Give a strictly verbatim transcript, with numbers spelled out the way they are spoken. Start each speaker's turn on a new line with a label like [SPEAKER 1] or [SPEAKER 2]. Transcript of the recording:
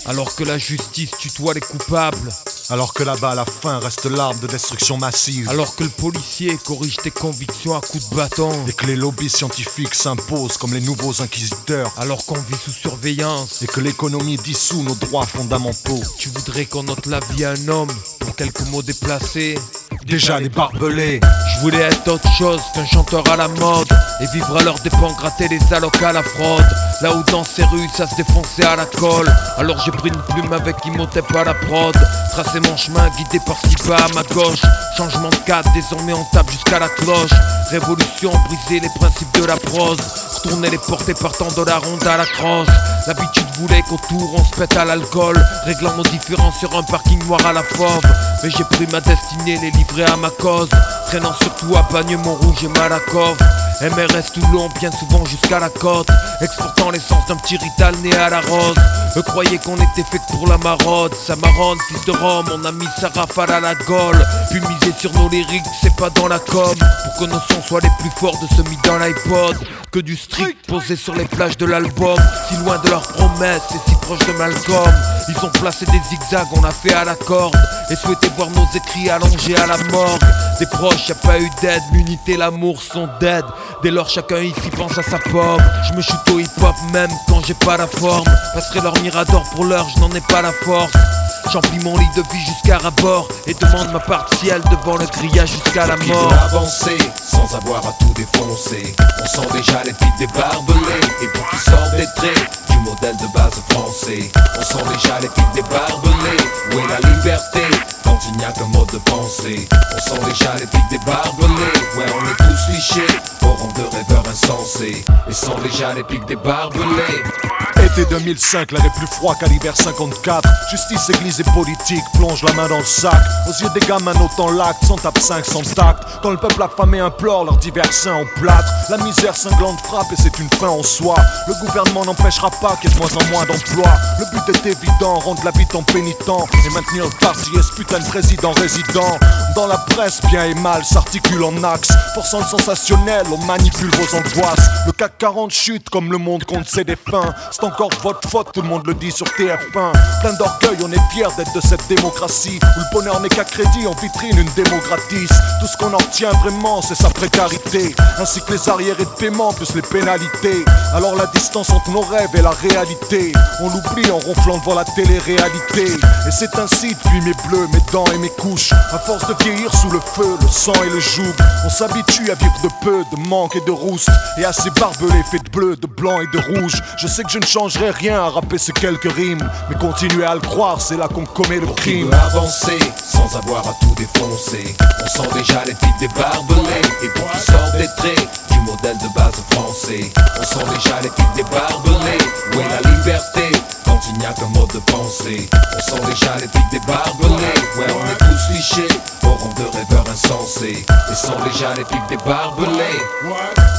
[SPEAKER 1] Alors que la justice tutoie les coupables.
[SPEAKER 2] Alors que là-bas, à la fin, reste l'arme de destruction massive.
[SPEAKER 1] Alors que le policier corrige tes convictions à coups de bâton.
[SPEAKER 2] Et que les lobbies scientifiques s'imposent comme les nouveaux inquisiteurs.
[SPEAKER 1] Alors qu'on vit sous surveillance.
[SPEAKER 2] Et que l'économie dissout nos droits fondamentaux.
[SPEAKER 1] Tu voudrais qu'on ôte la vie à un homme pour quelques mots déplacés.
[SPEAKER 2] Déjà les barbelés.
[SPEAKER 1] Je voulais être autre chose qu'un chanteur à la mode et vivre à leurs dépens, gratter les allocs à la fraude. Là où dans ces rues ça se défonçait à la colle. Alors j'ai pris une plume avec Imhotep à la prod. Tracé mon chemin guidé par Sipa à ma gauche. Changement de cadre, désormais on tape jusqu'à la cloche. Révolution, briser les principes de la prose. Retourner les portes et partant de la ronde à la crosse. L'habitude voulait qu'autour on se pète à l'alcool, réglant nos différences sur un parking noir à la fauve. Mais j'ai pris ma destinée, les livrer à ma cause. Traînant surtout à Bagneux, Montrouge et Malakoff. M R S Toulon, bien souvent jusqu'à la côte. Exportant l'essence d'un petit rital né à la rose. Eux croyaient qu'on était fait que pour la maraude. Ça marronne, fils de Rome, on a mis sa rafale à la gaule. Puis miser sur nos lyriques, c'est pas dans la com. Pour que nos sons soient les plus forts de ce mis dans l'iPod. Que du strict posé sur les plages de l'album. Si loin de leurs promesses et si proche de Malcolm. Ils ont placé des zigzags, on a fait à la corde. Et souhaité voir nos écrits allongés à la morgue. Des proches, y'a pas eu d'aide, l'unité, l'amour sont dead. Dès lors chacun ici pense à sa pomme. Je me shoot au hip hop même quand j'ai pas la forme. Passerai leur mirador pour l'heure, je n'en ai pas la force. J'emplis mon lit de vie jusqu'à rabord et demande ma partielle devant le grillage jusqu'à la mort.
[SPEAKER 3] Avancer sans avoir à tout défoncer. On sent déjà les pics des barbelés et pour qui sortent des traits du modèle de base français. On sent déjà les pics des barbelés. Où est la liberté quand il n'y a qu'un mode de pensée? On sent déjà les pics des barbelés. Ouais, on est tous lichés au rang de rêveurs insensés. Et sent déjà les pics des barbelés.
[SPEAKER 2] Été deux mille cinq, l'air est plus froid qu'à l'hiver cinquante-quatre. Justice, église et politique plongent la main dans le sac. Aux yeux des gamins notant l'acte, sans tape cinq, sans tact. Quand le peuple affamé implore leurs divers seins en plâtre. La misère cinglante frappe et c'est une fin en soi. Le gouvernement n'empêchera pas qu'il y ait de moins en moins d'emplois. Le but est évident, rendre l'habitant pénitent et maintenir le parti et ce putain de président résident. Dans la presse, bien et mal s'articule en axe. Forçant le sensationnel, on manipule vos angoisses. Le C A C quarante chute comme le monde compte ses défunts. C'est encore votre faute, tout le monde le dit sur T F un. Plein d'orgueil, on est fiers d'être de cette démocratie où le bonheur n'est qu'à crédit, en vitrine une démo gratis. Tout ce qu'on en retient vraiment, c'est sa précarité, ainsi que les arriérés de paiement plus les pénalités. Alors la distance entre nos rêves et la réalité, on l'oublie en ronflant devant la télé-réalité. Et c'est ainsi depuis mes bleus, mes dents et mes couches. À force de vieillir sous le feu, le sang et le joug, on s'habitue à vivre de peu, de manque et de rouste. Et à ces barbelés faits de bleu, de blanc et de rouge. Je sais que je ne changerai rien à rapper ces quelques rimes, mais continuer à le croire, c'est là qu'on commet le crime.
[SPEAKER 3] Avancer sans avoir à tout défoncer. On sent déjà les pics des barbelés et pour qui sortent des traits du modèle de base français. On sent déjà les pics des barbelés. Où est la liberté quand il n'y a qu'un mode de pensée? On sent déjà les pics des barbelés. Ouais, on est tous lichés au rang de rêveurs insensés. Et sent déjà les pics des barbelés.